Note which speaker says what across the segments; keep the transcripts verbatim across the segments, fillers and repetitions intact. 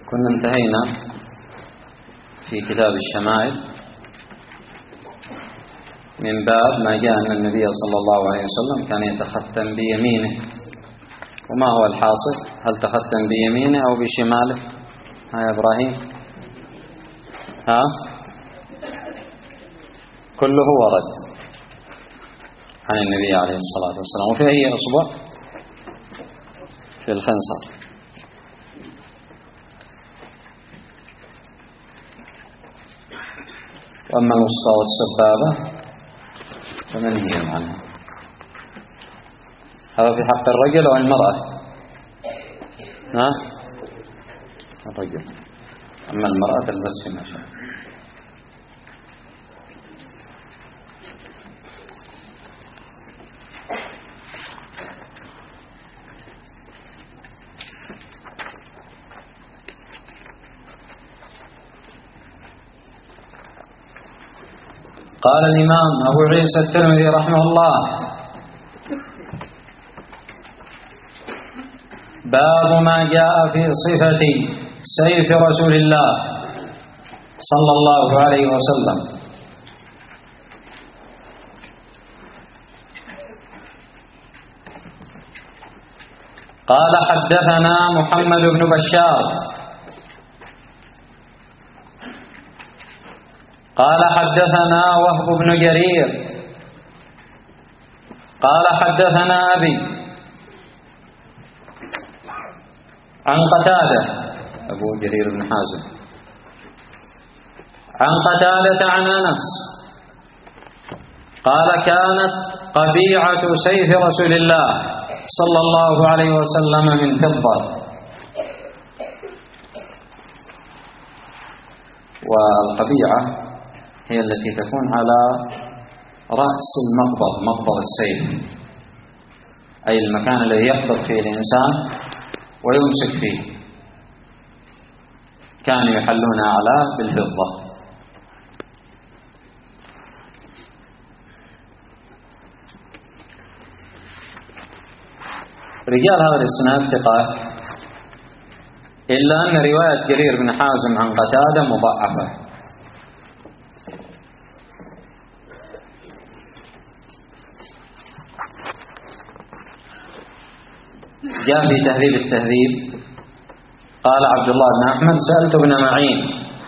Speaker 1: كنا انتهينا في كتاب الشمائل من باب ما جاء أن النبي صلى الله عليه وسلم كان يتختم بيمينه. وما هو الحاصل؟ هل تختم بيمينه أو بشماله؟ ها يا إبراهيم؟ ها؟ كله ورد عن النبي عليه الصلاة والسلام. وفي أي أصبع؟ في الخنصر. وأما الوسطى والسبابة فمنهي عنها. هذا في حق الرجل أو المرأة؟ ها؟ الرجل. أما المرأة تلبس فيما شاء. قال الإمام أبو عيسى الترمذي رحمه الله: باب ما جاء في صفة سيف رسول الله صلى الله عليه وسلم. قال: حدثنا محمد بن بشار قال: حدثنا وهب بن جرير قال: حدثنا أبي عن قتادة أبو جرير بن حازم عن قتادة عن أنس قال: كانت قبيعة سيف رسول الله صلى الله عليه وسلم من فضة. والقبيعة هي التي تكون على رأس المقبض، مقبض السيف، أي المكان الذي يقبض فيه الإنسان ويمسك فيه. كانوا يحلون أعلاه بالفضة. رجال هذا الإسناد ثقات، إلا أن رواية جرير بن حازم عن قتادة مضاعفة. جاء في تهذيب التهذيب قال عبد الله بن أحمد: سألت ابن معين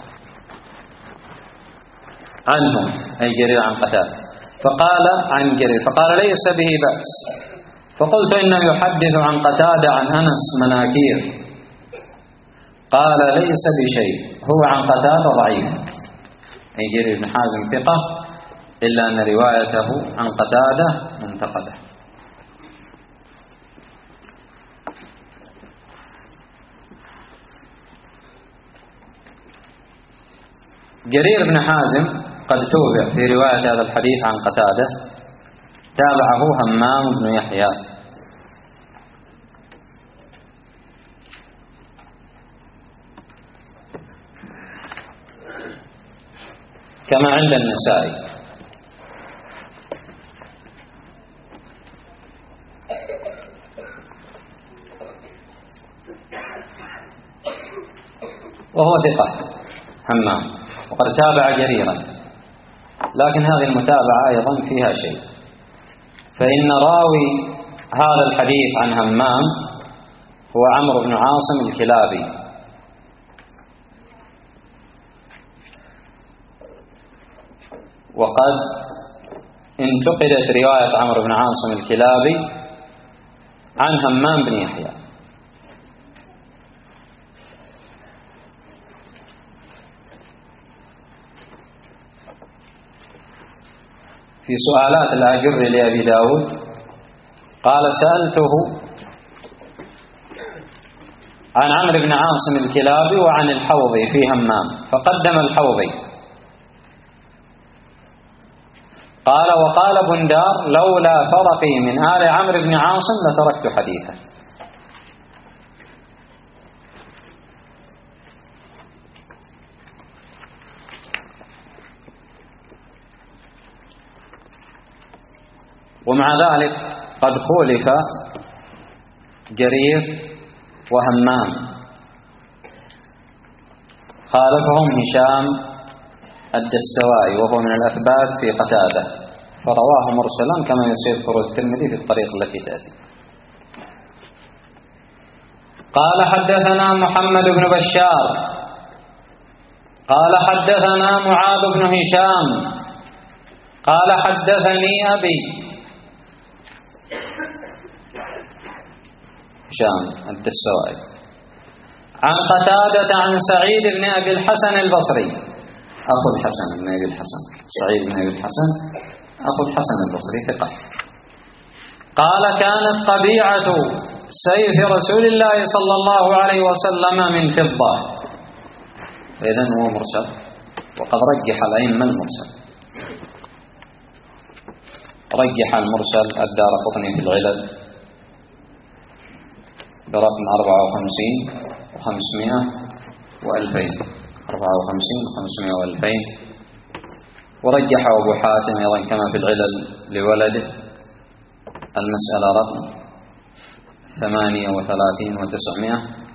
Speaker 1: عنهم، أي جرير عن قتادة، فقال عن جرير فقال: ليس به بأس. فقلت: إنه يحدث عن قتادة عن أنس مناكير. قال: ليس بشيء، هو عن قتادة ضعيف. أي جرير بن حازم ثقة، إلا أن روايته عن قتادة منتقدة. جرير بن حازم قد توبع في رواية هذا الحديث عن قتادة، تابعه همام بن يحيى. كما عند النسائي. وهو ثقة همام، وقد تابع جريرا، لكن هذه المتابعة أيضا فيها شيء، فإن راوي هذا الحديث عن همام هو عمرو بن عاصم الكلابي، وقد انتقدت رواية عمرو بن عاصم الكلابي عن همام بن يحيى. في سؤالات الآجر لأبي داود قال: سألته عن عمرو بن عاصم الكلابي وعن الحوضي في همام، فقدم الحوضي. قال: وقال بندار: لولا فرقي من آل عمرو بن عاصم لتركت حديثه. ومع ذلك قد خولف جرير وهمام خالفهم هشام الدستوائي وهو من الأثبات في قتادة، فرواه مرسلا كما يذكر الترمذي في الطريق التي تأتي. قال حدثنا محمد بن بشار قال حدثنا معاذ بن هشام قال حدثني أبي هشام الدستوائي عن قتادة عن سعيد بن أبي الحسن البصري أخو الحسن بن أبي الحسن، سعيد بن أبي الحسن أخو الحسن البصري ثقة. قال كانت قبيعة سيف رسول الله صلى الله عليه وسلم من فضة. إذن هو مرسل، وقد رجح الأئمة المرسل، رجح المرسل الدارقطني في العلل برقم أربعة وخمسين وخمسمائة وألفين، أربعة وخمسين وخمسمائة وألفين. ورجح أبو حاتم أيضا كما في العلل لولده المسألة رقم ثمانية وثلاثين وتسعمائة.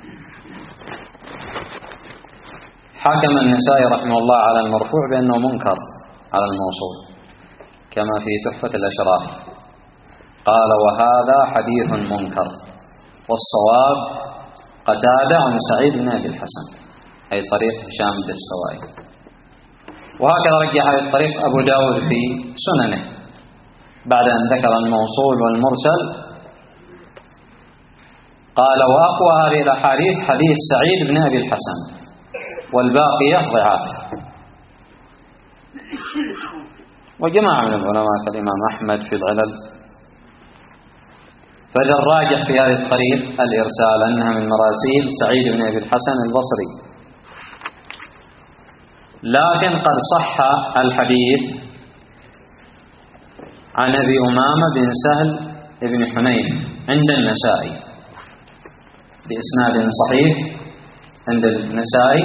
Speaker 1: حكم النسائي رحمه الله على المرفوع بأنه منكر على الموصول كما في تحفة الأشراف، قال وهذا حديث منكر، والصواب قتادة عن سعيد بن أبي الحسن أي طريق هشام الدستوائي. وهكذا رجح هذا الطريق أبو داود في سننه بعد أن ذكر الموصول والمرسل، قال وأقوى هذه الأحاديث حديث سعيد بن أبي الحسن والباقية ضعاف. وجماعة من العلماء كالإمام أحمد في العلل. فإذا الراجح في هذه الطريق الإرسال أنها من مراسيل سعيد بن أبي الحسن البصري، لكن قد صح الحديث عن أبي أمامة بن سهل بن حنين عند النسائي بإسناد صحيح عند النسائي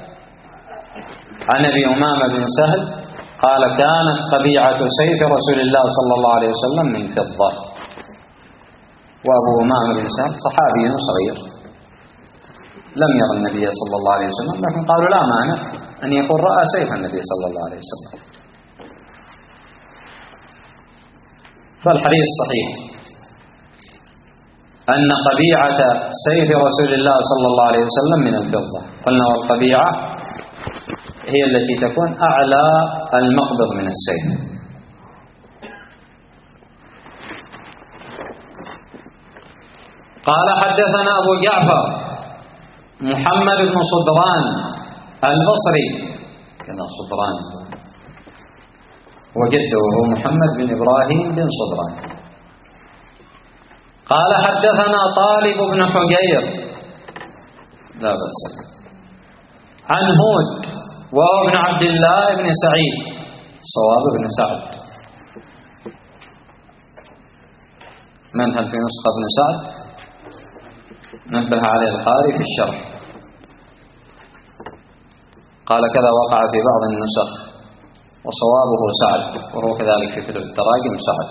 Speaker 1: عن أبي أمامة بن سهل قال كانت قبيعة سيف رسول الله صلى الله عليه وسلم من فضة. وأبو أمامة بن سهل صحابي صغير لم ير النبي صلى الله عليه وسلم، لكن قالوا لا مانع أن يكون رأى سيف النبي صلى الله عليه وسلم. فالحديث صحيح أن قبيعة سيف رسول الله صلى الله عليه وسلم من الفضة. قلنا والقبيعة هي التي تكون أعلى المقبض من السيف. قال حدثنا أبو جعفر محمد بن صدران البصري، كان صدران وجده هو محمد بن إبراهيم بن صدران. قال حدثنا طالب بن حجير لا بأس عن هود وهو ابن عبد الله بن سعيد، صواب بن سعد. من هل في نسخة ابن سعد؟ نبه عليه القاري في الشرح، قال كذا وقع في بعض النسخ وصوابه سعد، وهو كذلك في كتب التراجم سعد،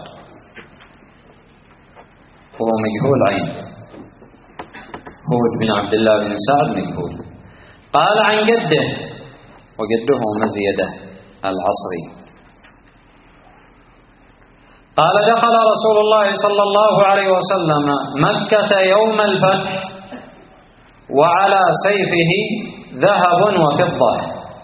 Speaker 1: هو مجهول عين، هود بن عبد الله بن سعد مجهول. قال عن جده وجده مزيدة العصري قال دخل رسول الله صلى الله عليه وسلم مكة يوم الفتح وعلى سيفه ذهب وفضة.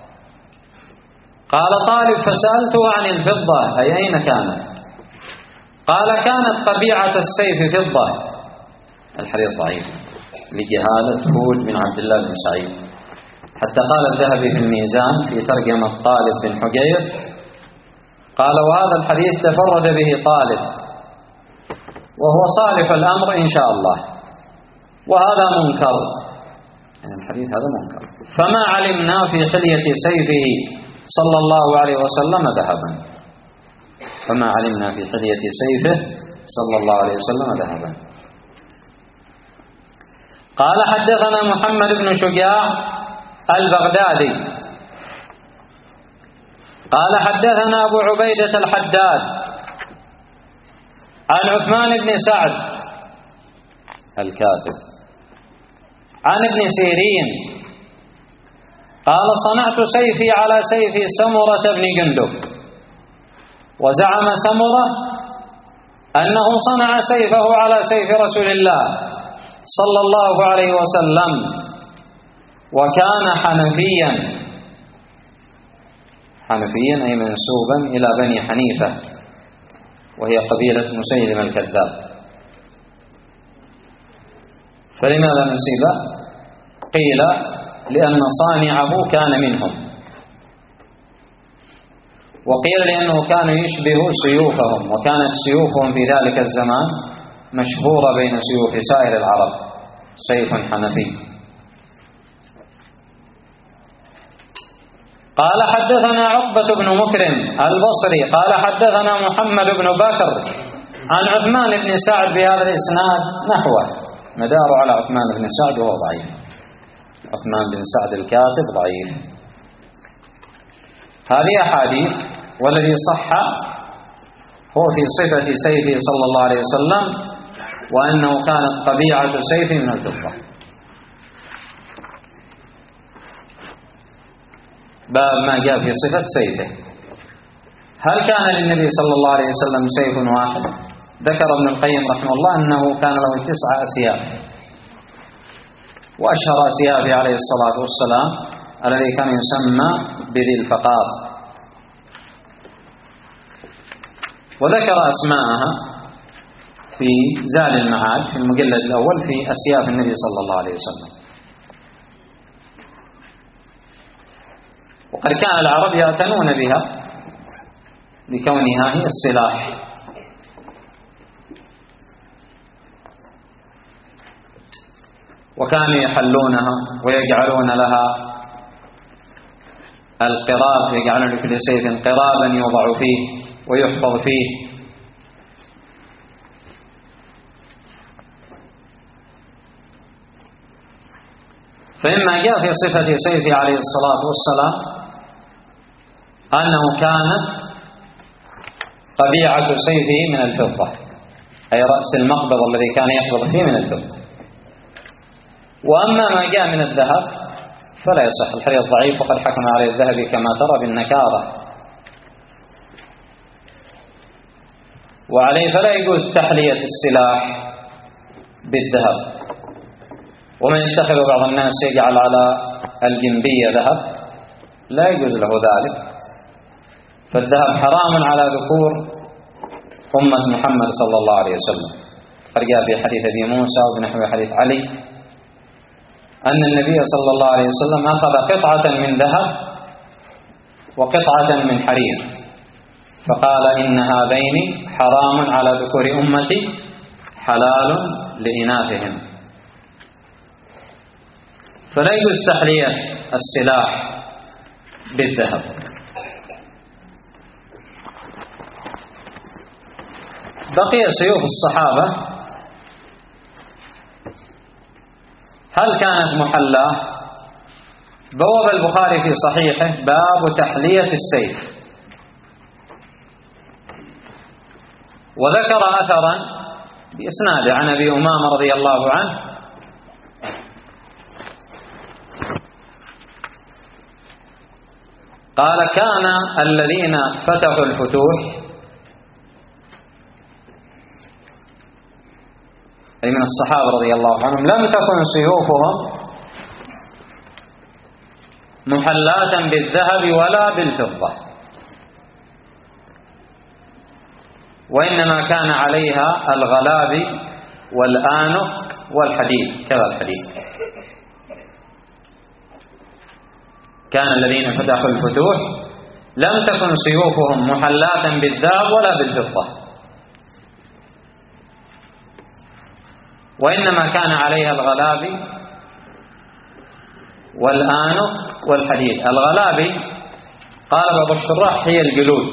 Speaker 1: قال طالب فسألته عن الفضة أي أين كانت؟ قال كانت قبيعة السيف فضة. الحديث ضعيف لجهالة هود بن عبد الله بن سعيد، حتى قال الذهبي في الميزان في ترجمة طالب بن حجير قال وهذا الحديث تفرد به طالب وهو صالح الأمر إن شاء الله، وهذا منكر، يعني الحديث هذا منكر. فما علمنا في حلية سيفه صلى الله عليه وسلم ذهبا، فما علمنا في حلية سيفه صلى الله عليه وسلم ذهبا. قال حدثنا محمد بن شجاع البغدادي قال حدثنا أبو عبيدة الحداد عن عثمان بن سعد الكاتب عن ابن سيرين قال صنعت سيفي على سيف سمرة بن جندب، وزعم سمرة أنه صنع سيفه على سيف رسول الله صلى الله عليه وسلم، وكان حنفيا، حنفيا أي منسوبا إلى بني حنيفة وهي قبيلة مسيلم الكذاب. فلماذا نسب؟ قيل لأن صانعه كان منهم، وقيل لأنه كان يشبه سيوفهم، وكانت سيوفهم في ذلك الزمان مشهورة بين سيوف سائر العرب، سيف حنفي. قال حدثنا عقبة بن مكرم البصري قال حدثنا محمد بن بكر عن عثمان بن سعد بهذا الإسناد نحوه، مدار على عثمان بن سعد وهو ضعيف، عثمان بن سعد الكاتب ضعيف. هذه أحاديث، والذي صح هو في صفة سيفه صلى الله عليه وسلم، وأنه كانت طبيعة سيفه من الفضة. باب ما جاء في صفة سيفه. هل كان للنبي صلى الله عليه وسلم سيف واحد؟ ذكر ابن القيم رحمه الله أنه كان له تسع أسياف، وأشهر أسيافه عليه الصلاة والسلام الذي كان يسمى بذي الفقار، وذكر أسماءها في زاد المعاد في المجلد الأول في أسياف النبي صلى الله عليه وسلم. وقد كان العرب يعتنون بها لكونها هي السلاح، وكانوا يحلونها ويجعلون لها القراب، يجعلون لكل سيف قرابا يوضع فيه ويحفظ فيه. فإما جاء في صفة سيفه عليه الصلاة والسلام أنه كانت طبيعة سيفه من الفضة، أي رأس المقبض الذي كان يقبض فيه من الفضة. وأما ما جاء من الذهب فلا يصح، الحديث ضعيف، وقد حكم عليه الذهبي كما ترى بالنكارة، وعليه فلا يجوز تحلية السلاح بالذهب. ومن يتخذ بعض الناس يجعل على الجنبية ذهب لا يجوز له ذلك، فالذهب حرام على ذكور أمة محمد صلى الله عليه وسلم. قد جاء في حديث أبي موسى وبنحو حديث علي أن النبي صلى الله عليه وسلم أخذ قطعة من ذهب وقطعة من حرير، فقال إن هذين حرام على ذكور أمتي حلال لإناثهم. فلا يجوز تحلية السلاح بالذهب. بقي سيوف الصحابة، هل كانت محلاة؟ بواب البخاري في صحيحه باب تحلية السيف، وذكر أثرا بإسناد عن أبي أمامة رضي الله عنه قال كان الذين فتحوا الفتوح أي من الصحابة رضي الله عنهم لم تكن سيوفهم محلاة بالذهب ولا بالفضة، وإنما كان عليها الغلابي والآنق والحديد كذا الحديد. كان الذين فتحوا الفتوح لم تكن سيوفهم محلاة بالذهب ولا بالفضة، وإنما كان عليها الغلابي والآنق والحديد. الغلابي قال بعض الشراح هي الجلود،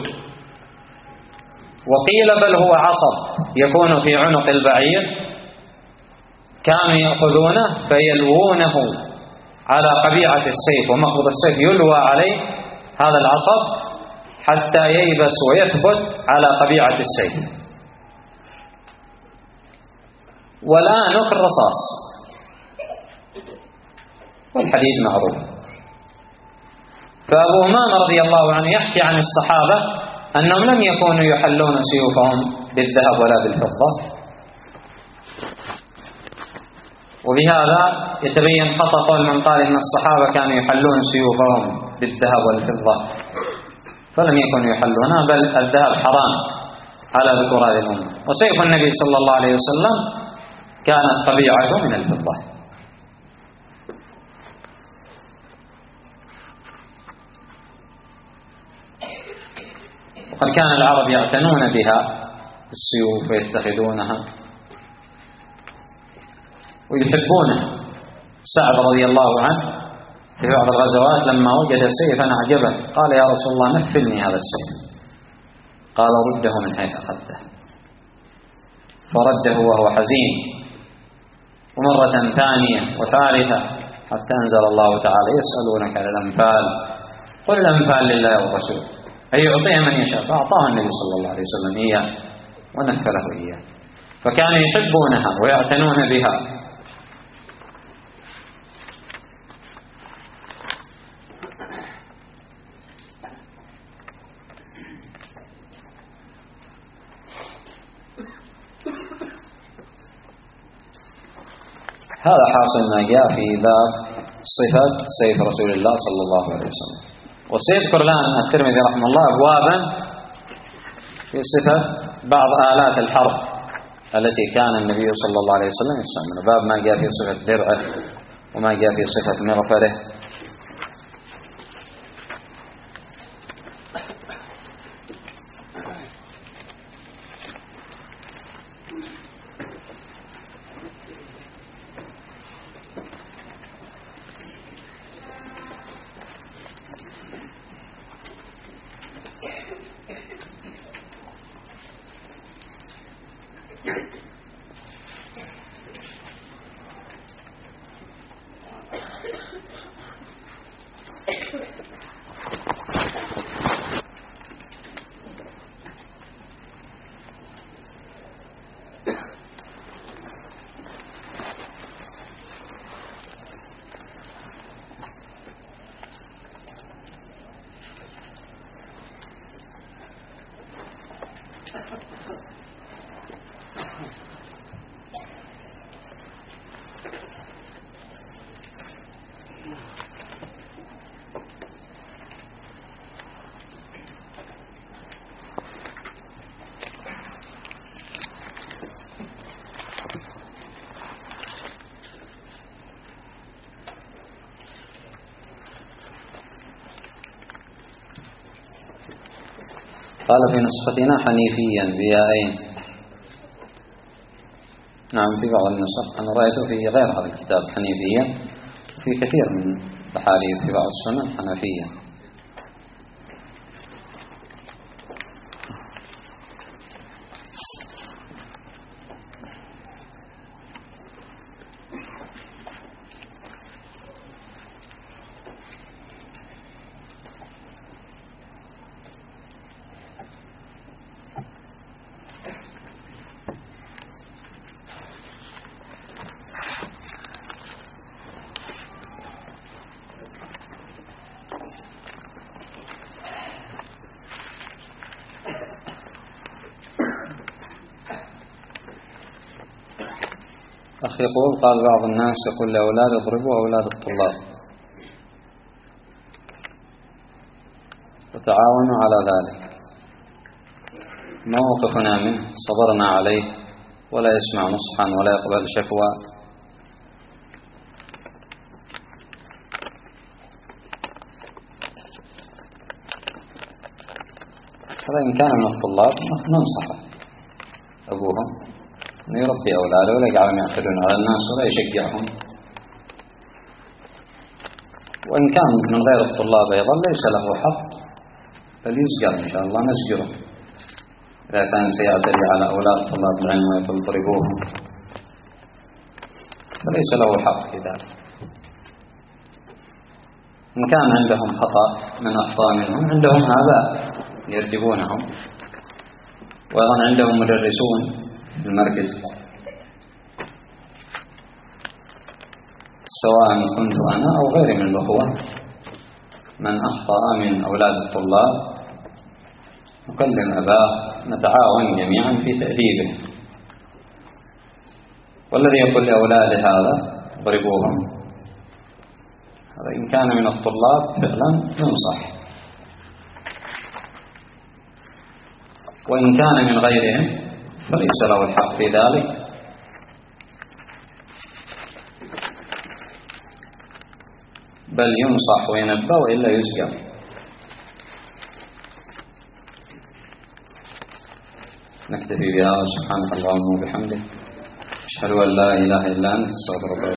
Speaker 1: وقيل بل هو عصب يكون في عنق البعير، كانوا يأخذونه فيلوونه على قبيعة السيف، ومقبض السيف يلوى عليه هذا العصب حتى ييبس ويثبت على قبيعة السيف. والآنق الرصاص، والحديد معروف. فأبو أمامة رضي الله عنه يحكي عن الصحابة أنهم لم يكونوا يحلون سيوفهم بالذهب ولا بالفضة، وبهذا يتبين خطأ قول من قال إن الصحابة كانوا يحلون سيوفهم بالذهب والفضة، فلم يكونوا يحلونها، بل الذهب حرام على ذكور هذه الأمة. وسيف النبي صلى الله عليه وسلم كانت طبيعته من الفضة. وقد كان العرب يعتنون بها السيوف ويتخذونها ويحبونها. سعد رضي الله عنه في بعض الغزوات لما وجد سيفا أعجبه قال يا رسول الله مثلني هذا السيف، قال رده من حيث أخذته، فرده وهو حزين، ومرة ثانية وثالثة، حتى أنزل الله تعالى يسألونك عن الأنفال قل الأنفال لله والرسول أي يعطيها من يشاء، فأعطاه النبي صلى الله عليه وسلم إياه ونفله إياه. فكانوا يحبونها ويعتنون بها. هذا حاصل ما جاء في باب صفة سيف رسول الله صلى الله عليه وسلم. وسيذكر الآن الترمذي رحمه الله أبوابا في صفة بعض آلات الحرب التي كان النبي صلى الله عليه وسلم يستعملها، باب ما جاء في صفة درعه وما جاء في صفة مغفره. قال في نسختنا حنيفيا بيائين. نعم في بعض النسخ أنا رأيته في غير هذا الكتاب حنيفيا، في كثير من الأحاديث في بعض السنن حنفيا. أخي يقول قال بعض الناس يقول لأولاد اضربوا أولاد الطلاب وتعاونوا على ذلك، موقفنا منه صبرنا عليه ولا يسمع نصحا ولا يقبل شكوى. هذا إن كان من الطلاب ننصحه أبوهم أن يربي أولاده ولا يجعلهم يعتدون على الناس ولا يشجعهم. وإن كان من غير الطلاب أيضا ليس له حق بل يزجر إن شاء الله نزجره إذا كان سيعتدي على أولاد طلاب العلم ويضربوهم، فليس له حق في ذلك. إن كان عندهم خطأ من أخطاء منهم عندهم آباء يرجبونهم، وأيضا عندهم مدرسون في المركز، سواء كنت أنا أو غيري من الأخوة من أخطأ من أولاد الطلاب نكلم أباه، نتعاون جميعا في تأديبه. والذي يقول لأولاده هذا اضربوهم، هذا إن كان من الطلاب فعلا ينصح، وإن كان من غيرهم فليس له الحق في ذلك، بل ينصح وينبه وإلا يسجن. نكتفي بهذا. سبحانك اللهم وبحمدك، أشهد أن لا إله إلا أنت، أستغفرك.